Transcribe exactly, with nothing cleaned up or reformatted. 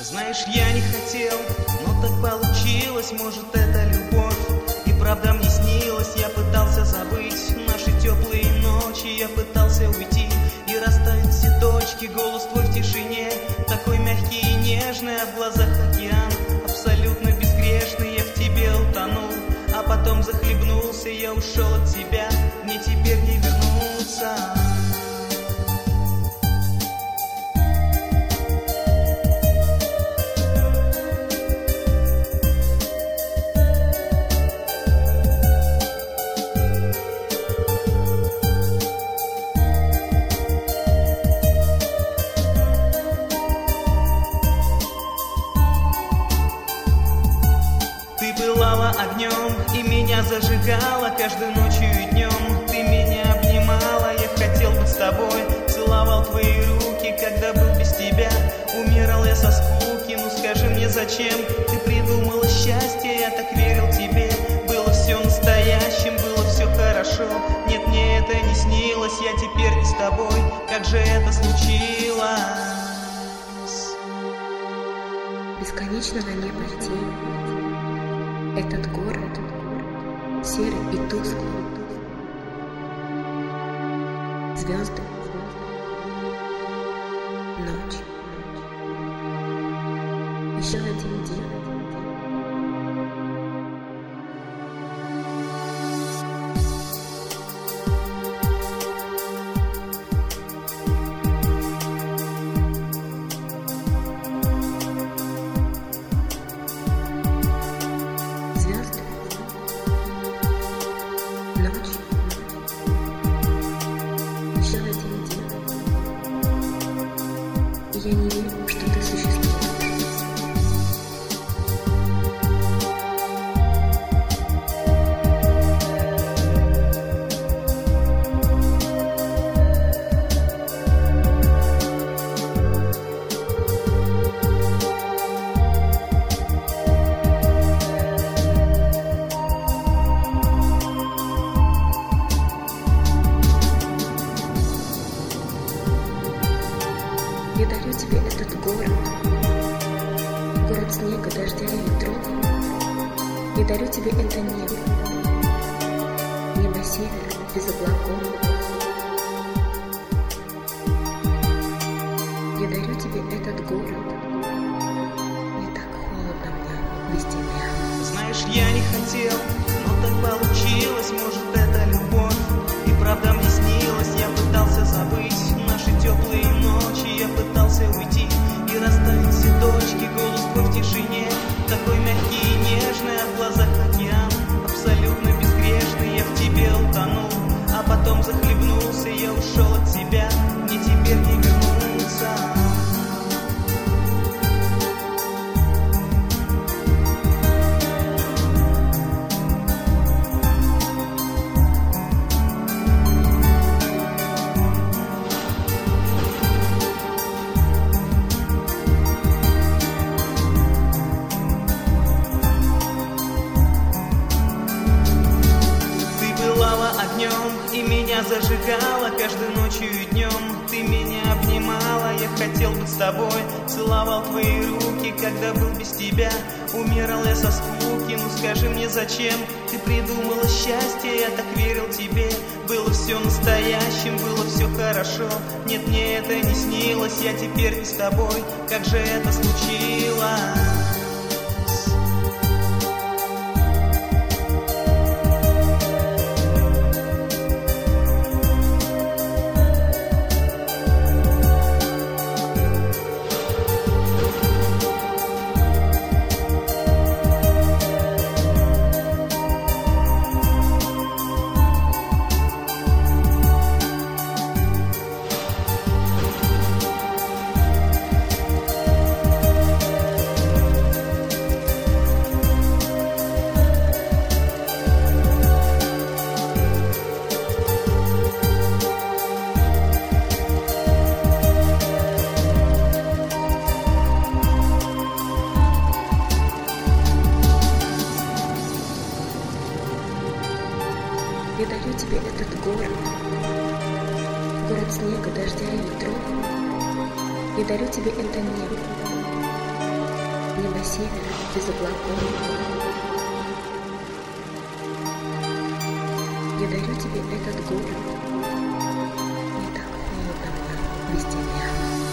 Знаешь, я не хотел, но так получилось, может, это любовь. И правда мне снилось, я пытался забыть наши теплые ночи, я пытался уйти и расставить все точки. Голос твой в тишине, такой мягкий и нежный, а в глазах океан, абсолютно безгрешный. Я в тебе утонул, а потом захлебнулся, я ушел от тебя, мне теперь не вернуться. Пылала огнем и меня зажигала каждой ночью и днем. Ты меня обнимала, я хотел быть с тобой, целовал твои руки, когда был без тебя. Умирал я со скуки, ну скажи мне, зачем ты придумала счастье? Я так верил тебе, было все настоящим, было все хорошо. Нет, мне это не снилось, я теперь не с тобой. Как же это случилось? Бесконечно на небо летел этот город, серый и тусклый. Звезды, ночь, еще один день. Я не верю, что ты существуешь. Я дарю тебе этот город, город снега, дождя и ветров. Я дарю тебе это небо, небо севера без облаков. Я дарю тебе этот город, мне так холодно мне без тебя. Знаешь, я не хотел, но так получилось, может, это любовь. И правда мне снилось, я пытался забыть наши теплые ночи, я пытался уйти и расставить все точки. Голос твой в тишине, такой мягкий и нежный, а в глазах океан, абсолютно безгрешный. Я в тебе утонул, а потом захлебнулся, я ушел от тебя, мне теперь не вернуться. И меня зажигала каждой ночью и днем. Ты меня обнимала, я хотел быть с тобой, целовал твои руки, когда был без тебя. Умирал я со скуки, ну скажи мне, зачем ты придумала счастье? Я так верил тебе, было все настоящим, было все хорошо. Нет, мне это не снилось, я теперь не с тобой. Как же это случилось? Я дарю тебе этот город, город снега, дождя и ветров. Я дарю тебе это небо, Небо севера без облаков. Я дарю тебе этот город. Не так холодно без тебя.